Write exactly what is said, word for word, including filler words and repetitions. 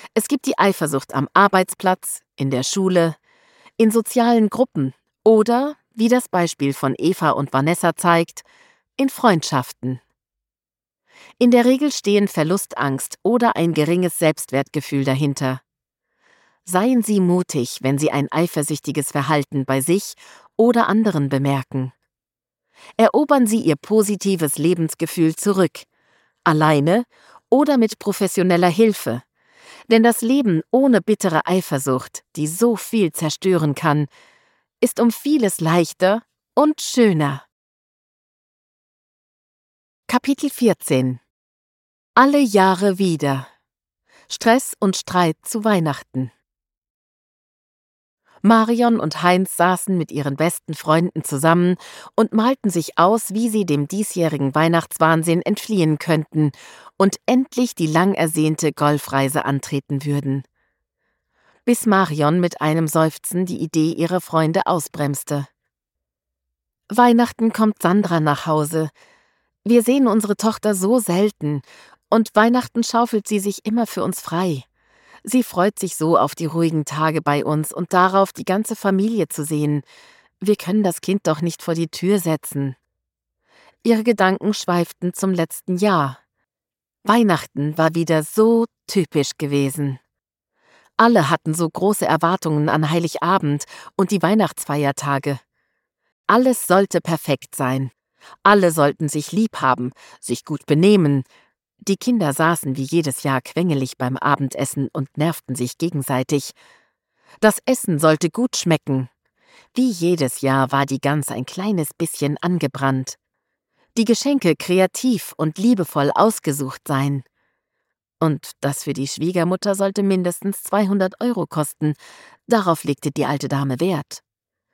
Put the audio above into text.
Es gibt die Eifersucht am Arbeitsplatz, in der Schule, in sozialen Gruppen oder, wie das Beispiel von Eva und Vanessa zeigt, in Freundschaften. In der Regel stehen Verlustangst oder ein geringes Selbstwertgefühl dahinter. Seien Sie mutig, wenn Sie ein eifersüchtiges Verhalten bei sich oder anderen bemerken. Erobern Sie Ihr positives Lebensgefühl zurück, alleine oder mit professioneller Hilfe. Denn das Leben ohne bittere Eifersucht, die so viel zerstören kann, ist um vieles leichter und schöner. Kapitel vierzehn. Alle Jahre wieder. Stress und Streit zu Weihnachten. Marion und Heinz saßen mit ihren besten Freunden zusammen und malten sich aus, wie sie dem diesjährigen Weihnachtswahnsinn entfliehen könnten und endlich die lang ersehnte Golfreise antreten würden. Bis Marion mit einem Seufzen die Idee ihrer Freunde ausbremste. Weihnachten kommt Sandra nach Hause. Wir sehen unsere Tochter so selten und Weihnachten schaufelt sie sich immer für uns frei. Sie freut sich so auf die ruhigen Tage bei uns und darauf, die ganze Familie zu sehen. Wir können das Kind doch nicht vor die Tür setzen. Ihre Gedanken schweiften zum letzten Jahr. Weihnachten war wieder so typisch gewesen. Alle hatten so große Erwartungen an Heiligabend und die Weihnachtsfeiertage. Alles sollte perfekt sein. Alle sollten sich lieb haben, sich gut benehmen. Die Kinder saßen wie jedes Jahr quengelig beim Abendessen und nervten sich gegenseitig. Das Essen sollte gut schmecken. Wie jedes Jahr war die Gans ein kleines bisschen angebrannt. Die Geschenke kreativ und liebevoll ausgesucht sein. Und das für die Schwiegermutter sollte mindestens zweihundert Euro kosten. Darauf legte die alte Dame Wert.